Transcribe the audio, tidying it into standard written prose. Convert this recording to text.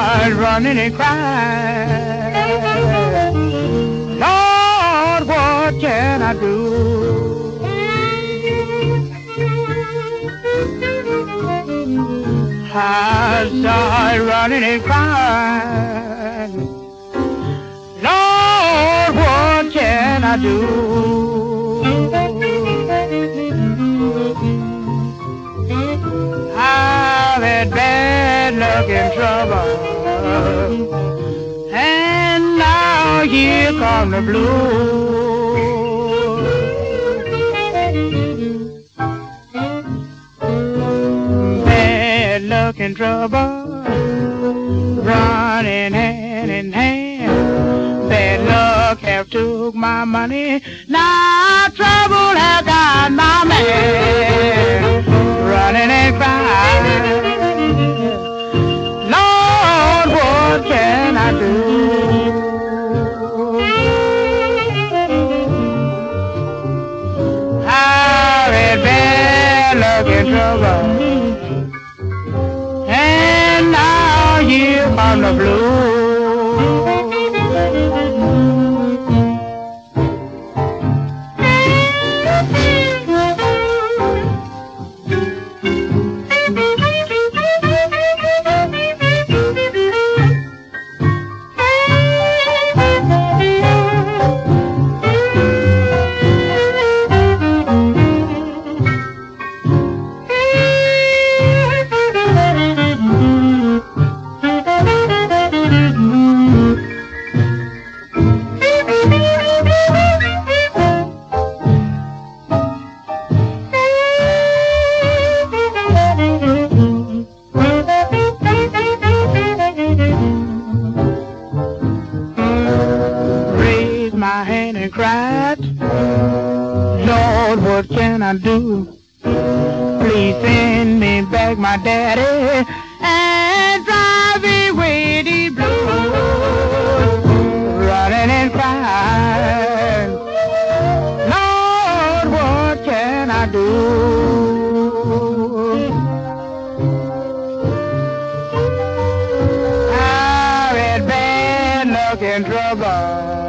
start running and crying. Lord, what can I do? I start running and crying. Lord, what can I do? I've had bad luck and trouble, and now here come the blues. Bad luck and trouble, running hand in hand. Bad luck have took my money, now trouble have got my man. Running and crying, Lord, what can I do? I've had bad luck and trouble, and now here come the blues. My hand and cried, Lord, what can I do? Please send me back my daddy and drive away the blues. Running and crying, Lord, what can I do? I've had bad luck and trouble,